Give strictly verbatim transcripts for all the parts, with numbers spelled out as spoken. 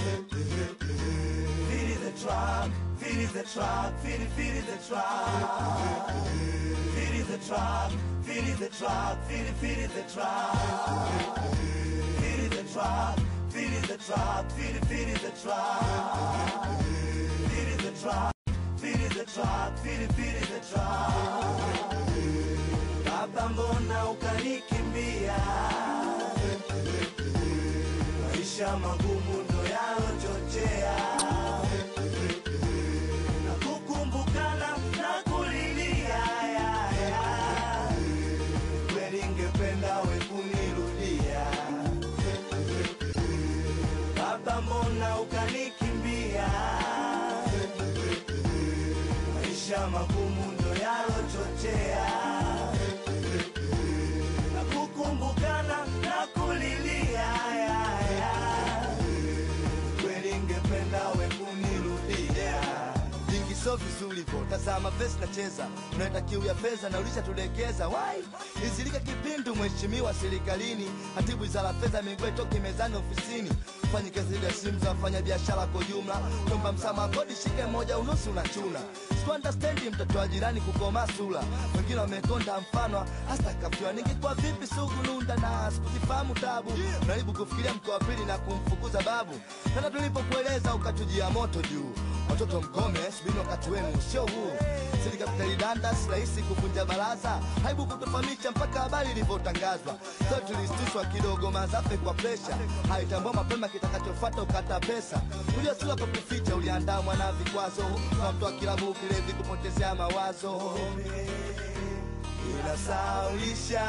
Feed the truck, feed the truck, feed feed the truck. Feed the truck, feed the truck, feed feed the truck. Feed the truck, feed the truck, feed feed the truck. Feed the truck, feed the truck, feed feed the truck. Baba mbona ukanikimbia? Maisha magumu ndo yalochochea. Nakukumbukana na kulilia. Kweli ningependa we kunirudia. Baba mbona ukanikimbia? Maisha magumu ndo yalochochea. Nakukumbukana na kulilia. Kweli ningependa we kunirudia. Dingi so vizuri vo, tazama vesi na cheza. Unaita kiu ya pesa na ulisha tulekeza. Why? Izilika kipindu mheshimiwa serikalini. Hatibu wizara fedha mingwe toki mezani ofisini. Fanyi kazi ya simu za wafanya biashara kwa jumla. Tomba msama kodi shike moja unusu unachuna. Siku understandi mtoto wa jirani kukoma sula. Wengine wamekonda mfano hasta kafiwa. Ningekuwa vipi sugu nunda na sikuzifahamu tabu. Unaribu kufikiria mkoa pili na kumfukuza babu. Tana tulipo kueleza ukatujia moto juu. Watoto mkome, subini wakati wenu sio huu. Sili kapitali danda, sirahisi kuvunja baraza. Haibu kutofamisha mpaka habari ilivyotangazwa. Sasa tulistushwa kidogo mazafe kwa presha. Haitambua mapema kitakachofata ukata pesa. Ulio sila kwa kuficha uliandamwa na vikwazo. Kwa mtu wa kilabu kilevi kupotezea mawazo. Inasaulisha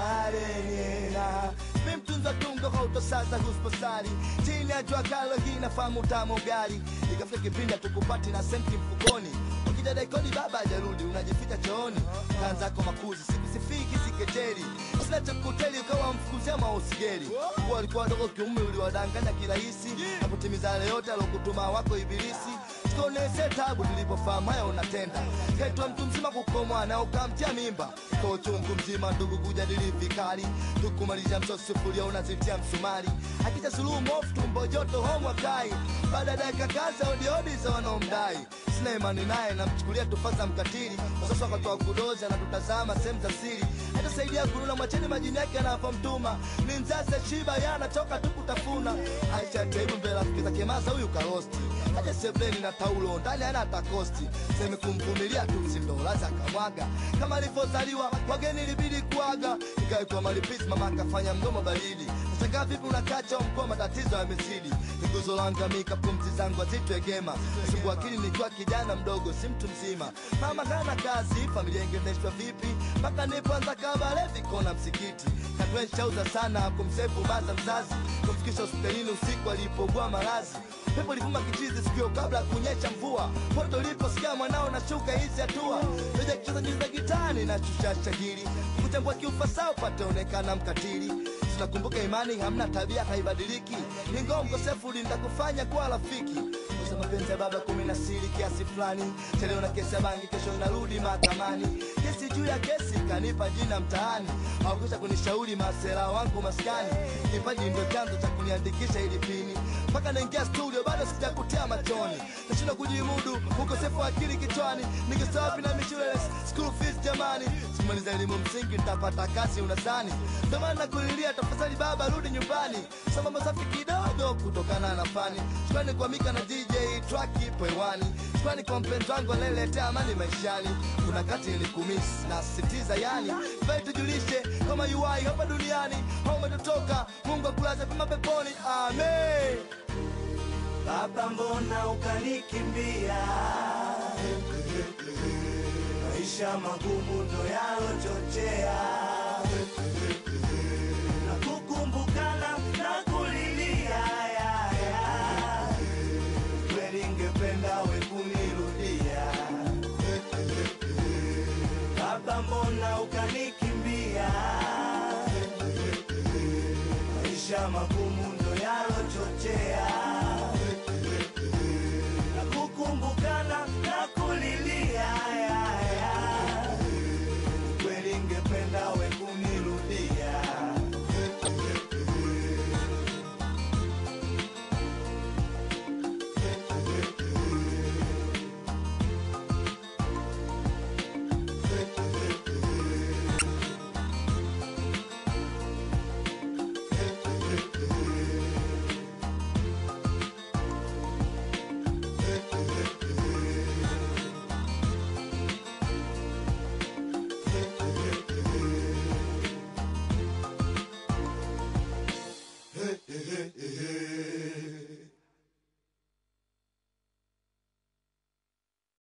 marenena. Mimi mtunza tungo kwa utosaza husposari. Chini ya jua kalo hii nafamu tamo gari. Ikafika kipinda tukupati na senti mfukoni. Ukija daikoni baba hajarudi unajificha chooni. Kaanza kwa makuzi siku sifiki siketeli. Sina chakuteli ukawa mfukuzia mausigeli. Kwa walikuwa wadogo kiume uliwadanganya kirahisi. Na kutimiza yale yote alokutuma wako ibilisi. Sikonese tabu nilipofahamu haya unatenda. Kaitwa mtu mzima kukomwa na ukamtia mimba. Kwa uchungu mzima ndugu kujadili vikali. Tukumalisha msosi fulia unazitia msumari. Akita suluhu mofu tumbo joto homo kai. Baada dakika kaza odi odi za wanaomdai. Sina imani naye na mchukulia tufasa mkatili. Sasa wakatoa kudoza na tutazama sehemu za siri. Hata saidia kuruna macheni majini yake anapomtuma. Ni nzase shiba yana toka tu kutafuna. Aisha taibu mbele afikiza kemaza huyu karosti. Aje sebleni na taulo ndani ana takosti. Seme kumvumilia tu sindola za kamwaga. Kama alipozaliwa wageni ilibidi kuaga. Ikae kwa malipisi mama akafanya mdomo baridi. Nashangaa vipi unakacha mkoa matatizo yamezidi. Niguzo langa mika pumzi zangu azitwegema. Subu akili nikiwa kijana mdogo si mtu mzima. Mama hana kazi familia ingendeshwa vipi. Mpaka nipoanza kabale vikona msikiti. Katwenshauza sana kumsefu baza mzazi. Kumfikisha hospitalini usiku alipogua malazi. Pepo lifuma kichizi sikio kabla kunyesha mvua. Poto liposikia mwanao na shuka hizi hatua. Leja kucheza nyuza gitani na chusha shagiri. Kuchambua kiufasa upate onekana mkatili. Tunakumbuka imani hamna tabia haibadiliki. Ningo mkosefu nitakufanya kuwa rafiki. Kosa mapenzi ya baba kumi na siri kiasi fulani. Cheleo na kesi ya bangi kesho inarudi mahakamani. Kesi juu ya kesi kanipa jina mtaani. Hawakusha kunishauri masela wangu maskani. Kipaji ndio chanzo cha kuniandikisha ili pini. Mpaka naingia studio bado sijakutia machoni. Nashinda kujimudu ukosefu wa akili kichwani. Ningesawa wapi na mishule school fees jamani. Simaliza elimu msingi nitapata kazi unasani. Tamani na kulilia tafadhali baba rudi nyumbani. Samba safi kidogo kutokana na fani. Shukrani kwa Mika na D J track ipo hewani. Shukrani kwa mpenzi wangu anayeletea amani maishani. Kuna kati nilikumisi na sisitiza yani. Vai tujulishe kama U I hapa duniani. Hao umetotoka Mungu akulaze pema peponi. Amen. Baba mbona ukanikimbia? Maisha magumu ndo yalochochea. Nakukumbukana na kulilia. Kweli ningependa we kunirudia. Baba mbona ukanikimbia? Maisha magumu ndo yalochochea.